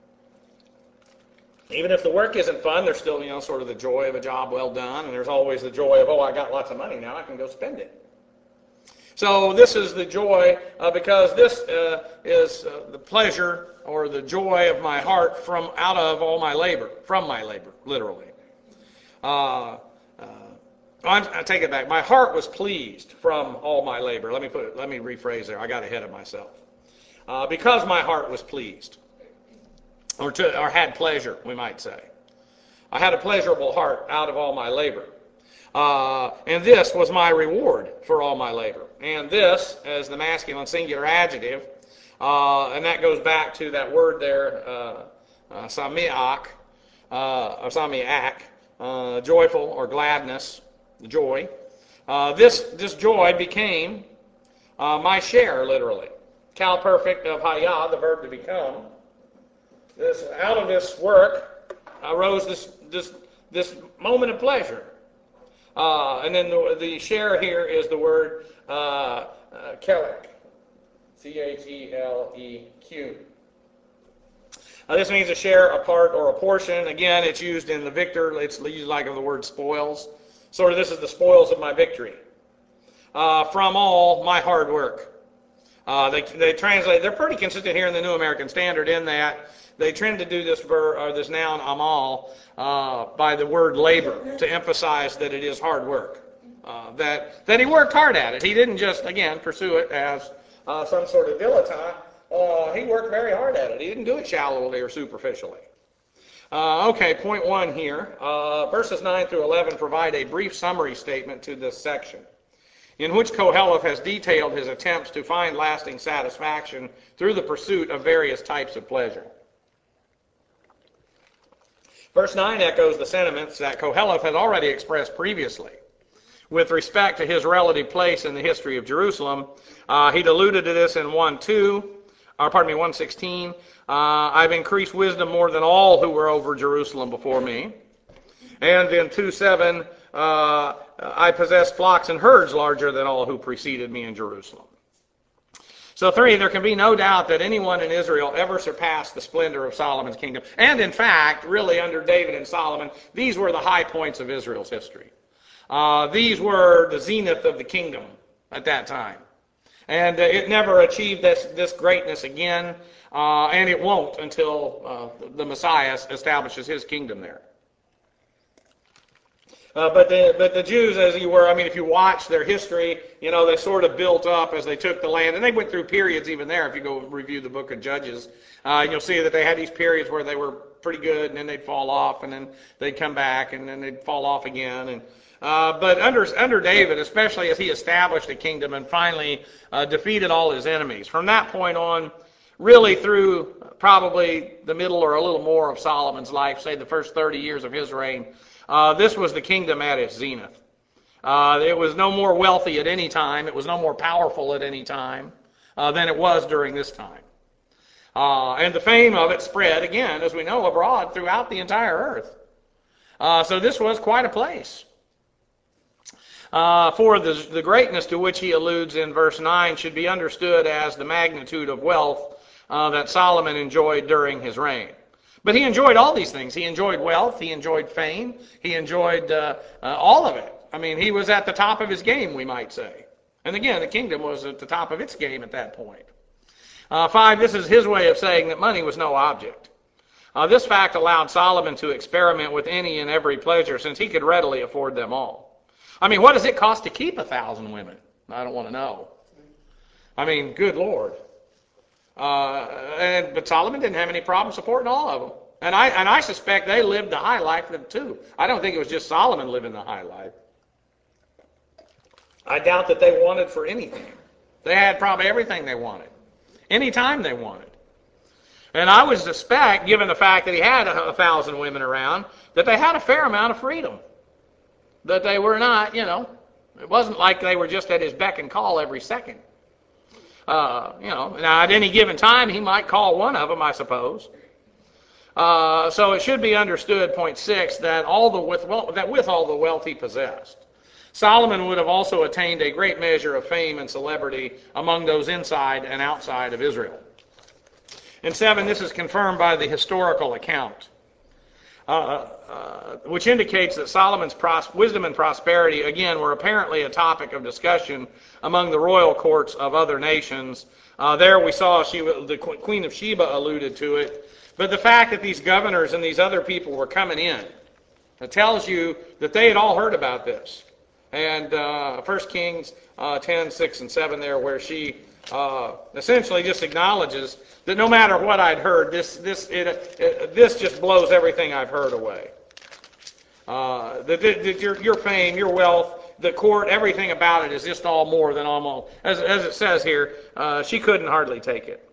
Even if the work isn't fun, there's still, you know, sort of the joy of a job well done, and there's always the joy of, oh, I got lots of money now, I can go spend it. So this is the joy, uh, because this uh, is uh, the pleasure or the joy of my heart from out of all my labor, from my labor, literally. Uh, uh, I'm, I take it back. My heart was pleased from all my labor. Let me put it, let me rephrase there. I got ahead of myself. Uh, because my heart was pleased, or, to, or had pleasure, we might say. I had a pleasurable heart out of all my labor. Uh, and this was my reward for all my labor. And this, as the masculine singular adjective, uh, and that goes back to that word there, uh, uh, samiach, uh, or samiach, uh, joyful or gladness, joy. Uh, this, this joy became uh, my share, literally. Cal perfect of haya, the verb to become. This, out of this work arose this, this, this moment of pleasure. Uh, and then the, the share here is the word uh, uh, chelek, C H E L E Q. Uh, this means a share, a part, or a portion. Again, it's used in the victor. It's used like of the word spoils. Sort of this is the spoils of my victory. Uh, from all my hard work. Uh, they, they translate, they're pretty consistent here in the New American Standard in that they tend to do this ver, or this noun amal uh, by the word labor to emphasize that it is hard work. Uh, that, that he worked hard at it. He didn't just, again, pursue it as uh, some sort of dilettante. Uh, he worked very hard at it. He didn't do it shallowly or superficially. Uh, okay, point one here. Uh, verses nine through eleven provide a brief summary statement to this section, in which Koheleth has detailed his attempts to find lasting satisfaction through the pursuit of various types of pleasure. Verse nine echoes the sentiments that Koheleth had already expressed previously. With respect to his relative place in the history of Jerusalem, uh, he'd alluded to this in one two, or pardon me, one sixteen. Uh, I've increased wisdom more than all who were over Jerusalem before me. And in two seven, uh, I possess flocks and herds larger than all who preceded me in Jerusalem. So three, there can be no doubt that anyone in Israel ever surpassed the splendor of Solomon's kingdom. And in fact, really under David and Solomon, these were the high points of Israel's history. Uh, these were the zenith of the kingdom at that time. And uh, it never achieved this, this greatness again, uh, and it won't until uh, the Messiah establishes his kingdom there. Uh, but the but the Jews, as you were, I mean, if you watch their history, you know, they sort of built up as they took the land, and they went through periods even there. If you go review the book of Judges, uh, you'll see that they had these periods where they were pretty good, and then they'd fall off, and then they'd come back, and then they'd fall off again. And uh, but under under David, especially as he established a kingdom and finally uh, defeated all his enemies, from that point on, really through probably the middle or a little more of Solomon's life, say the first thirty years of his reign. Uh, this was the kingdom at its zenith. Uh, it was no more wealthy at any time. It was no more powerful at any time uh, than it was during this time. Uh, and the fame of it spread, again, as we know, abroad throughout the entire earth. Uh, so this was quite a place. Uh, for the, the greatness to which he alludes in verse nine should be understood as the magnitude of wealth uh, that Solomon enjoyed during his reign. But he enjoyed all these things. He enjoyed wealth. He enjoyed fame. He enjoyed uh, uh, all of it. I mean, he was at the top of his game, we might say. And again, the kingdom was at the top of its game at that point. Uh, five, this is his way of saying that money was no object. Uh, this fact allowed Solomon to experiment with any and every pleasure, since he could readily afford them all. I mean, what does it cost to keep a thousand women? I don't want to know. I mean, good Lord. Uh, and but Solomon didn't have any problem supporting all of them, and I and I suspect they lived the high life too. I don't think it was just Solomon living the high life. I doubt that they wanted for anything. They had probably everything they wanted, anytime they wanted. And I would suspect, given the fact that he had a, a thousand women around, that they had a fair amount of freedom. That they were not, you know, it wasn't like they were just at his beck and call every second. Uh, you know, now at any given time, he might call one of them, I suppose. Uh, so it should be understood, point six, that all the with well, that with all the wealth he possessed, Solomon would have also attained a great measure of fame and celebrity among those inside and outside of Israel. And seven, this is confirmed by the historical account, uh, uh, which indicates that Solomon's pros- wisdom and prosperity, again, were apparently a topic of discussion among the royal courts of other nations. Uh, there we saw she, the Queen of Sheba alluded to it. But the fact that these governors and these other people were coming in, it tells you that they had all heard about this. And uh, First Kings uh, ten, six, and seven there, where she uh, essentially just acknowledges that no matter what I'd heard, this this it, it, this just blows everything I've heard away. Uh, that, that your, your fame, your wealth, the court, everything about it is just all more than almost, as, as it says here, uh, she couldn't hardly take it.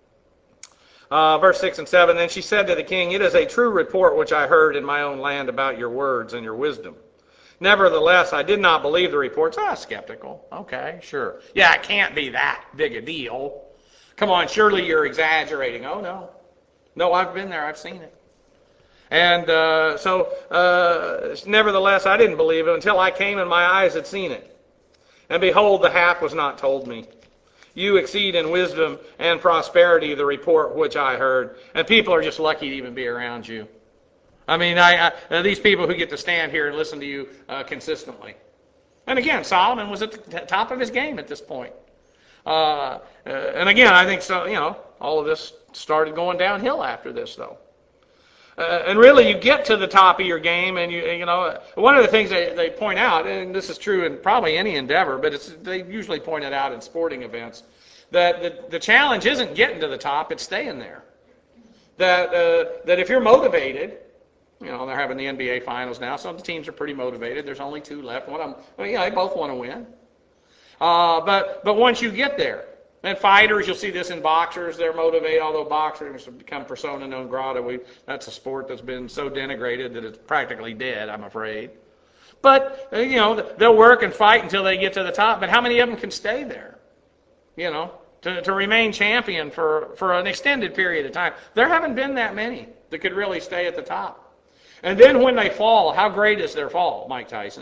Uh, verse six and seven, then she said to the king, it is a true report which I heard in my own land about your words and your wisdom. Nevertheless, I did not believe the reports. Ah, skeptical. Okay, sure. Yeah, it can't be that big a deal. Come on, surely you're exaggerating. Oh, no. No, I've been there. I've seen it. And uh, so, uh, nevertheless, I didn't believe it until I came and my eyes had seen it. And behold, the half was not told me. You exceed in wisdom and prosperity the report which I heard. And people are just lucky to even be around you. I mean, I, I, these people who get to stand here and listen to you uh, consistently. And again, Solomon was at the top of his game at this point. Uh, uh, and again, I think so. You know, all of this started going downhill after this, though. Uh, and really, you get to the top of your game, and you you know, one of the things they, they point out, and this is true in probably any endeavor, but it's, they usually point it out in sporting events, that the, the challenge isn't getting to the top; it's staying there. That uh, that if you're motivated. You know, they're having the N B A Finals now. Some of the teams are pretty motivated. There's only two left. One of them, well, yeah, they both want to win. Uh, but but once you get there, and fighters, you'll see this in boxers. They're motivated, although boxers have become persona non grata. We, that's a sport that's been so denigrated that it's practically dead, I'm afraid. But, you know, they'll work and fight until they get to the top. But how many of them can stay there? You know, to, to remain champion for, for an extended period of time. There haven't been that many that could really stay at the top. And then when they fall, how great is their fall, Mike Tyson?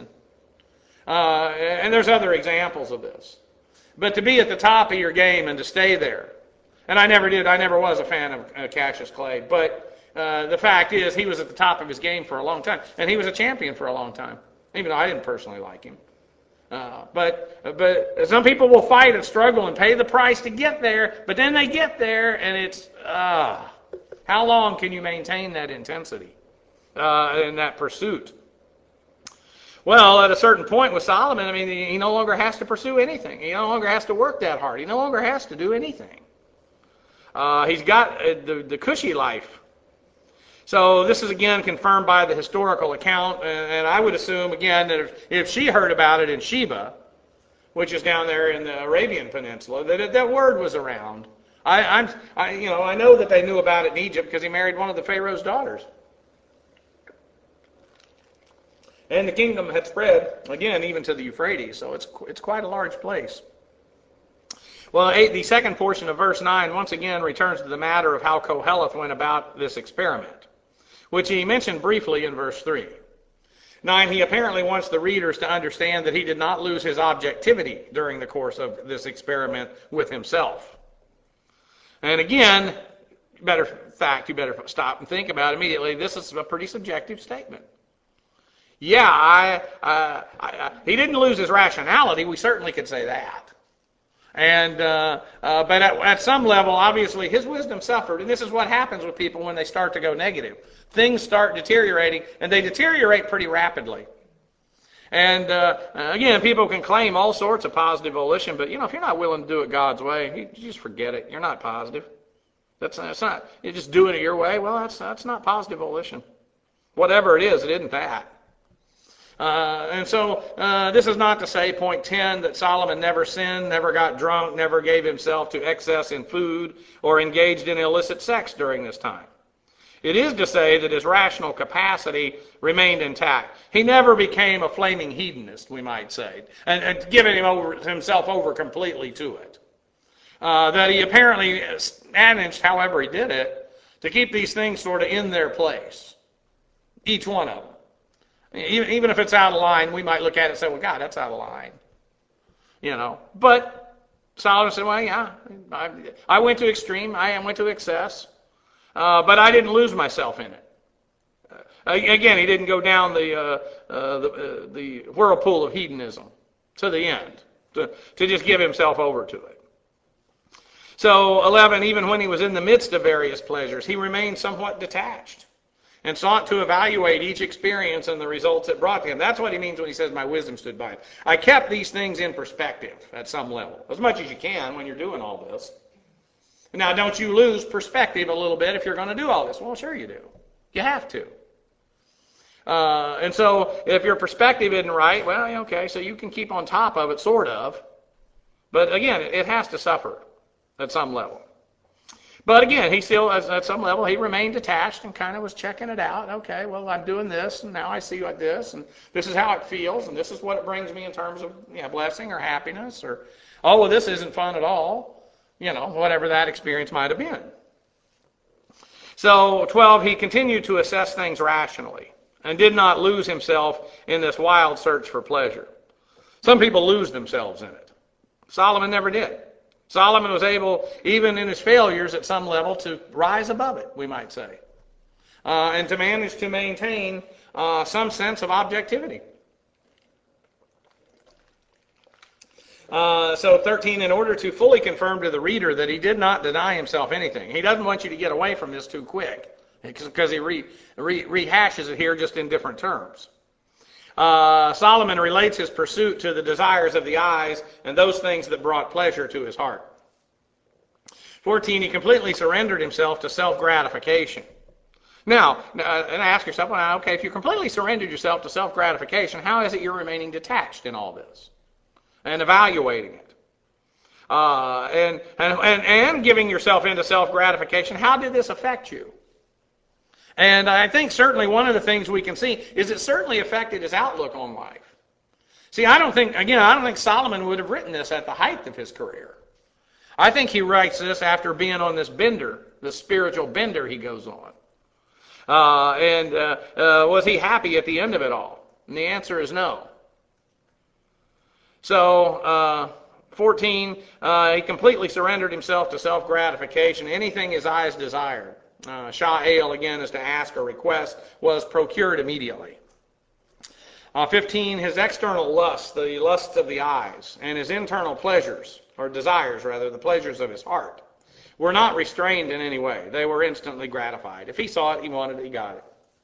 Uh, and there's other examples of this. But to be at the top of your game and to stay there, and I never did, I never was a fan of uh, Cassius Clay, but uh, the fact is he was at the top of his game for a long time, and he was a champion for a long time, even though I didn't personally like him. Uh, but but some people will fight and struggle and pay the price to get there, but then they get there, and it's, uh, how long can you maintain that intensity? Uh, in that pursuit. Well, at a certain point with Solomon, I mean, he no longer has to pursue anything. He no longer has to work that hard. He no longer has to do anything. Uh, he's got uh, the, the cushy life. So this is again confirmed by the historical account, and, and I would assume again that if, if she heard about it in Sheba, which is down there in the Arabian Peninsula, that that word was around. I, I'm, I, you know, I know that they knew about it in Egypt because he married one of the Pharaoh's daughters. And the kingdom had spread, again, even to the Euphrates, so it's it's quite a large place. Well, eight, the second portion of verse nine once again returns to the matter of how Koheleth went about this experiment, which he mentioned briefly in verse three. nine, he apparently wants the readers to understand that he did not lose his objectivity during the course of this experiment with himself. And again, better fact, you better stop and think about it immediately, this is a pretty subjective statement. Yeah, I, uh, I, I, he didn't lose his rationality. We certainly could say that. And uh, uh, but at, at some level, obviously, his wisdom suffered. And this is what happens with people when they start to go negative. Things start deteriorating, and they deteriorate pretty rapidly. And uh, again, people can claim all sorts of positive volition, but you know, if you're not willing to do it God's way, you, you just forget it. You're not positive. That's, that's not. You're just doing it your way. Well, that's that's not positive volition. Whatever it is, it isn't that. Uh, and so uh, this is not to say, point ten, that Solomon never sinned, never got drunk, never gave himself to excess in food, or engaged in illicit sex during this time. It is to say that his rational capacity remained intact. He never became a flaming hedonist, we might say, and, and giving him over, himself over completely to it. Uh, that he apparently managed, however he did it, to keep these things sort of in their place, each one of them. Even, even if it's out of line, we might look at it and say, well, God, that's out of line. You know, but Solomon said, well, yeah, I, I went to extreme, I went to excess. Uh, but I didn't lose myself in it. Uh, again, he didn't go down the uh, uh, the, uh, the whirlpool of hedonism to the end, to, to just give himself over to it. So, eleven, even when he was in the midst of various pleasures, he remained somewhat detached and sought to evaluate each experience and the results it brought to him. That's what he means when he says, my wisdom stood by it. I kept these things in perspective at some level, as much as you can when you're doing all this. Now, don't you lose perspective a little bit if you're going to do all this? Well, sure you do. You have to. Uh, and so, if your perspective isn't right, well, okay, so you can keep on top of it, sort of. But again, it has to suffer at some level. But again, he still, at some level, he remained detached and kind of was checking it out. Okay, well, I'm doing this, and now I see like this, and this is how it feels, and this is what it brings me in terms of you know, blessing or happiness, or, oh, well, this isn't fun at all. You know, whatever that experience might have been. So, twelve, he continued to assess things rationally and did not lose himself in this wild search for pleasure. Some people lose themselves in it. Solomon never did. Solomon was able, even in his failures at some level, to rise above it, we might say, uh, and to manage to maintain uh, some sense of objectivity. Uh, so thirteen, in order to fully confirm to the reader that he did not deny himself anything. He doesn't want you to get away from this too quick because he re, re, rehashes it here just in different terms. Uh, Solomon relates his pursuit to the desires of the eyes and those things that brought pleasure to his heart. fourteen, he completely surrendered himself to self-gratification. Now, uh, and ask yourself, well, okay, if you completely surrendered yourself to self-gratification, how is it you're remaining detached in all this? And evaluating it. Uh, and, and, and, and giving yourself into self-gratification, how did this affect you? And I think certainly one of the things we can see is it certainly affected his outlook on life. See, I don't think, again, I don't think Solomon would have written this at the height of his career. I think he writes this after being on this bender, this spiritual bender he goes on. Uh, and uh, uh, was he happy at the end of it all? And the answer is no. So, uh, fourteen, uh, he completely surrendered himself to self-gratification, anything his eyes desired. Uh, Sha'el, again, is to ask or request, was procured immediately. Uh, fifteen, his external lusts, the lusts of the eyes, and his internal pleasures, or desires rather, the pleasures of his heart, were not restrained in any way. They were instantly gratified. If he saw it, he wanted it, he got it.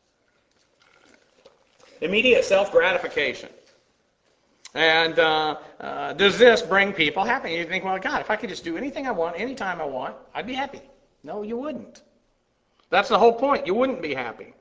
Immediate self-gratification. And uh, uh, does this bring people happiness? You think, well, God, if I could just do anything I want, anytime I want, I'd be happy. No, you wouldn't. That's the whole point. You wouldn't be happy.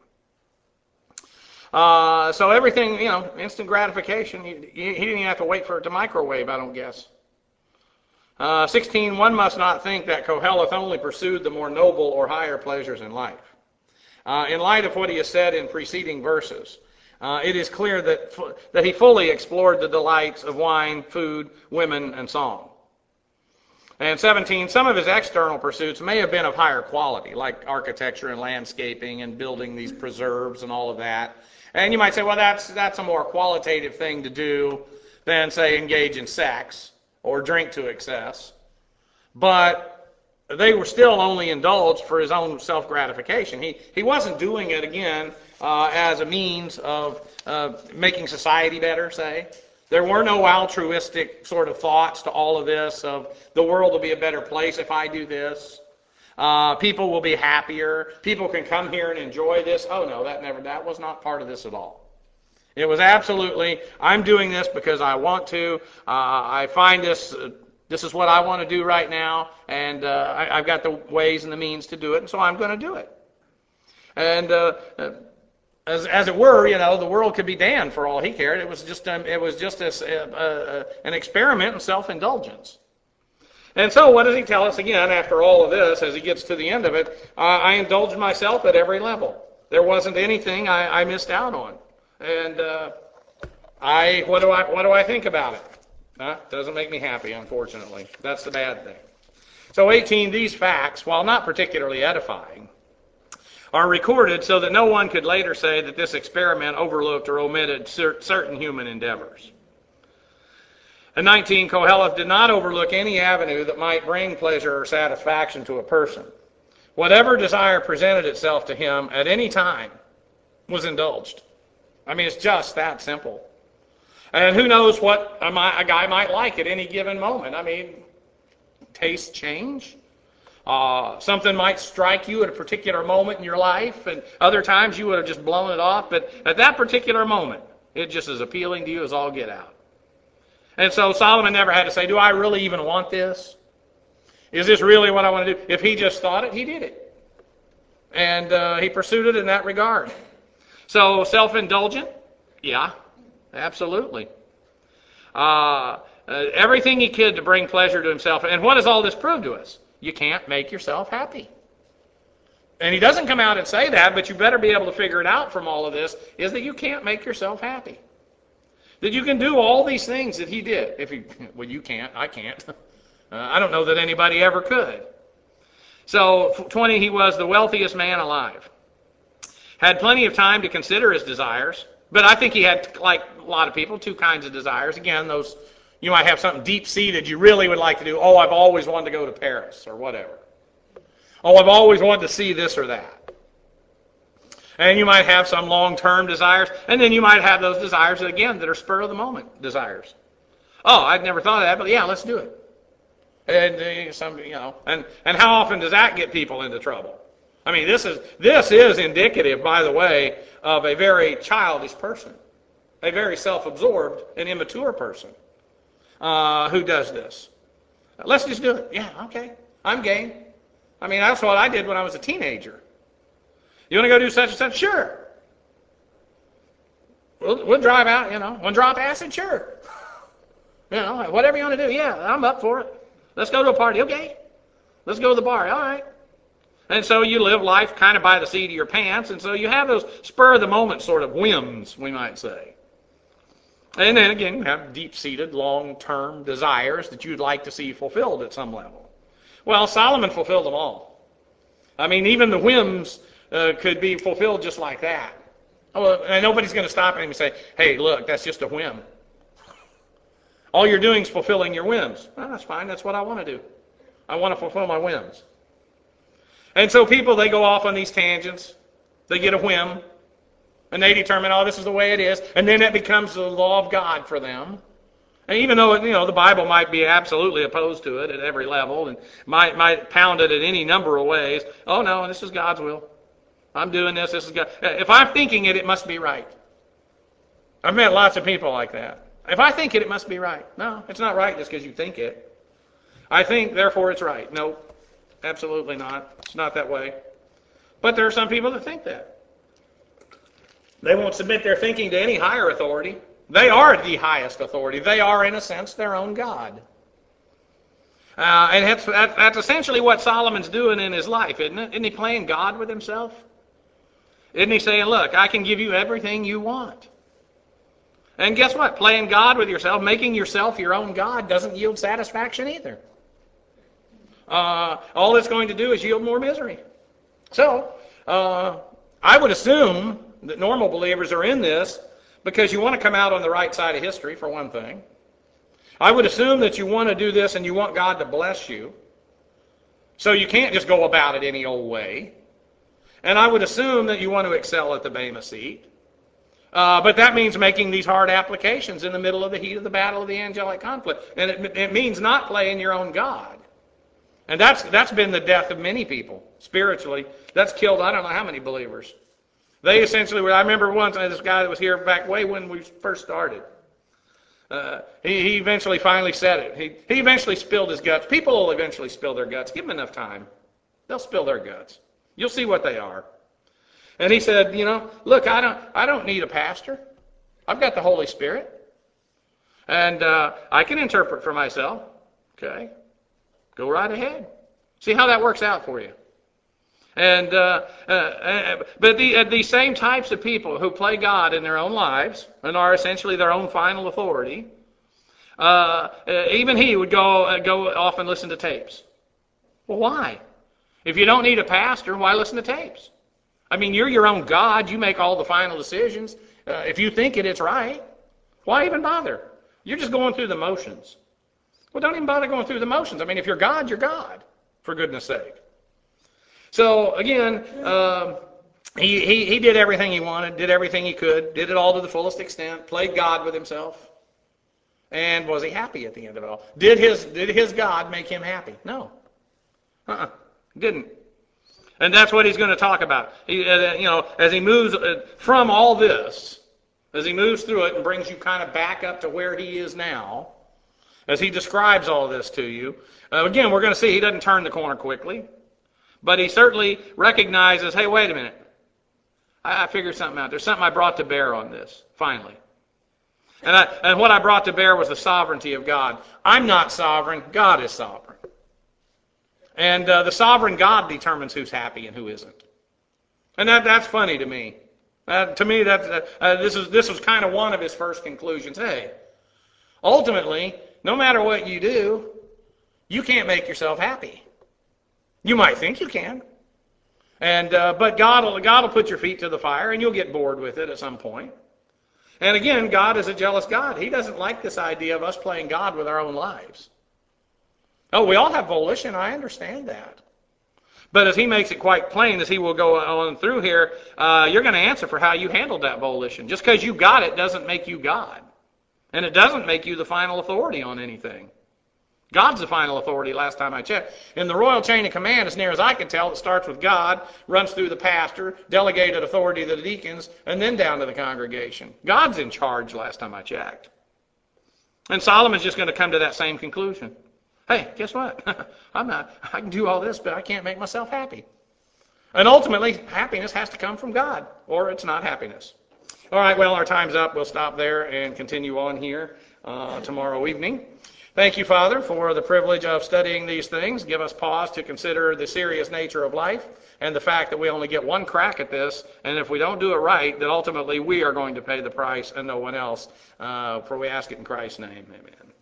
Uh, so everything, you know, instant gratification. He, he didn't even have to wait for it to microwave, I don't guess. Uh, sixteen, one must not think that Koheleth only pursued the more noble or higher pleasures in life. Uh, in light of what he has said in preceding verses, uh, it is clear that, that he fully explored the delights of wine, food, women, and song. And seventeen, some of his external pursuits may have been of higher quality, like architecture and landscaping and building these preserves and all of that. And you might say, well, that's that's a more qualitative thing to do than, say, engage in sex or drink to excess. But they were still only indulged for his own self-gratification. He he wasn't doing it, again, uh, as a means of uh, making society better, say. There were no altruistic sort of thoughts to all of this of the world will be a better place if I do this. Uh, people will be happier. People can come here and enjoy this. Oh no, that never that was not part of this at all. It was absolutely, I'm doing this because I want to. Uh, I find this, uh, this is what I want to do right now, and uh, I, I've got the ways and the means to do it, and so I'm going to do it. And uh, uh, As, as it were, you know, the world could be damned for all he cared. It was just um, it was just a, a, a, an experiment in self-indulgence. And so what does he tell us again after all of this, as he gets to the end of it? Uh, I indulged myself at every level. There wasn't anything I, I missed out on. And uh, I what do I what do I think about it? Huh? Doesn't make me happy, unfortunately. That's the bad thing. So eighteen, these facts, while not particularly edifying, are recorded so that no one could later say that this experiment overlooked or omitted cer- certain human endeavors. And nineteen, Koheleth did not overlook any avenue that might bring pleasure or satisfaction to a person. Whatever desire presented itself to him at any time was indulged. I mean, it's just that simple. And who knows what a, a guy might like at any given moment. I mean, tastes change. Uh, something might strike you at a particular moment in your life, and other times you would have just blown it off. But at that particular moment, it just is appealing to you as all get out. And so Solomon never had to say, do I really even want this? Is this really what I want to do? If he just thought it, he did it. And uh, he pursued it in that regard. So self-indulgent? Yeah, absolutely. Uh, uh, everything he could to bring pleasure to himself. And what does all this prove to us? You can't make yourself happy. And he doesn't come out and say that, but you better be able to figure it out from all of this, is that you can't make yourself happy. That you can do all these things that he did. If you, well, you can't. I can't. Uh, I don't know that anybody ever could. So, twenty, he was the wealthiest man alive. Had plenty of time to consider his desires, but I think he had, like a lot of people, two kinds of desires. Again, those, you might have something deep-seated you really would like to do. Oh, I've always wanted to go to Paris, or whatever. Oh, I've always wanted to see this or that. And you might have some long-term desires, and then you might have those desires, again, that are spur-of-the-moment desires. Oh, I'd never thought of that, but yeah, let's do it. And uh, some, you know, and, and how often does that get people into trouble? I mean, this is this is indicative, by the way, of a very childish person, a very self-absorbed and immature person uh, who does this. Let's just do it. Yeah, okay, I'm game. I mean, that's what I did when I was a teenager. You want to go do such and such? Sure. We'll, we'll drive out, you know. Want to drop acid? Sure. You know, whatever you want to do. Yeah, I'm up for it. Let's go to a party. Okay. Let's go to the bar. All right. And so you live life kind of by the seat of your pants, and so you have those spur-of-the-moment sort of whims, we might say. And then again, you have deep-seated, long-term desires that you'd like to see fulfilled at some level. Well, Solomon fulfilled them all. I mean, even the whims uh, could be fulfilled just like that. Oh, and nobody's going to stop him and say, hey, look, that's just a whim. All you're doing is fulfilling your whims. Well, that's fine. That's what I want to do. I want to fulfill my whims. And so people, they go off on these tangents. They get a whim. And they determine, oh, this is the way it is. And then it becomes the law of God for them. And even though, you know, the Bible might be absolutely opposed to it at every level and might, might pound it in any number of ways. Oh, no, this is God's will. I'm doing this. This is God. If I'm thinking it, it must be right. I've met lots of people like that. If I think it, it must be right. No, it's not right just because you think it. I think, therefore it's right. No, absolutely not. It's not that way. But there are some people that think that. They won't submit their thinking to any higher authority. They are the highest authority. They are, in a sense, their own God. Uh, and that's, that's essentially what Solomon's doing in his life, isn't it? Isn't he playing God with himself? Isn't he saying, look, I can give you everything you want. And guess what? Playing God with yourself, making yourself your own God, doesn't yield satisfaction either. Uh, all it's going to do is yield more misery. So, uh, I would assume that normal believers are in this because you want to come out on the right side of history, for one thing. I would assume that you want to do this and you want God to bless you. So you can't just go about it any old way. And I would assume that you want to excel at the Bema seat. Uh, but that means making these hard applications in the middle of the heat of the battle of the angelic conflict. And it, it means not playing your own God. And that's that's been the death of many people, spiritually. That's killed I don't know how many believers. They essentially were, I remember once, this guy that was here back way when we first started. Uh, he, he eventually finally said it. He, he eventually spilled his guts. People will eventually spill their guts. Give them enough time. They'll spill their guts. You'll see what they are. And he said, you know, look, I don't, I don't need a pastor. I've got the Holy Spirit. And uh, I can interpret for myself. Okay. Go right ahead. See how that works out for you. And uh, uh, but the, uh, these same types of people who play God in their own lives and are essentially their own final authority, uh, uh, even he would go uh, go off and listen to tapes. Well, why? If you don't need a pastor, why listen to tapes? I mean, you're your own God. You make all the final decisions. Uh, if you think it, it's right. Why even bother? You're just going through the motions. Well, don't even bother going through the motions. I mean, if you're God, you're God, for goodness sake. So, again, um, he, he, he did everything he wanted, did everything he could, did it all to the fullest extent, played God with himself. And was he happy at the end of it all? Did his, did his God make him happy? No. Uh-uh. Didn't. And that's what he's going to talk about. He, uh, you know, as he moves uh, from all this, as he moves through it and brings you kind of back up to where he is now, as he describes all this to you, uh, again, we're going to see he doesn't turn the corner quickly, but he certainly recognizes, hey, wait a minute. I, I figured something out. There's something I brought to bear on this, finally. And, I, and what I brought to bear was the sovereignty of God. I'm not sovereign. God is sovereign. And uh, the sovereign God determines who's happy and who isn't. And that that's funny to me. Uh, to me, that uh, uh, this is this was kind of one of his first conclusions. Hey, ultimately, no matter what you do, you can't make yourself happy. You might think you can, and uh, but God will God will put your feet to the fire, and you'll get bored with it at some point. And again, God is a jealous God. He doesn't like this idea of us playing God with our own lives. Oh, we all have volition. I understand that. But as he makes it quite plain, as he will go on through here, uh, you're going to answer for how you handled that volition. Just because you got it doesn't make you God. And it doesn't make you the final authority on anything. God's the final authority last time I checked. In the royal chain of command, as near as I can tell, it starts with God, runs through the pastor, delegated authority to the deacons, and then down to the congregation. God's in charge last time I checked. And Solomon's just going to come to that same conclusion. Hey, guess what? I'm not, I can do all this, but I can't make myself happy. And ultimately, happiness has to come from God, or it's not happiness. All right, well, our time's up. We'll stop there and continue on here uh, tomorrow evening. Thank you, Father, for the privilege of studying these things. Give us pause to consider the serious nature of life and the fact that we only get one crack at this, and if we don't do it right, that ultimately we are going to pay the price and no one else. Uh, for we ask it in Christ's name. Amen.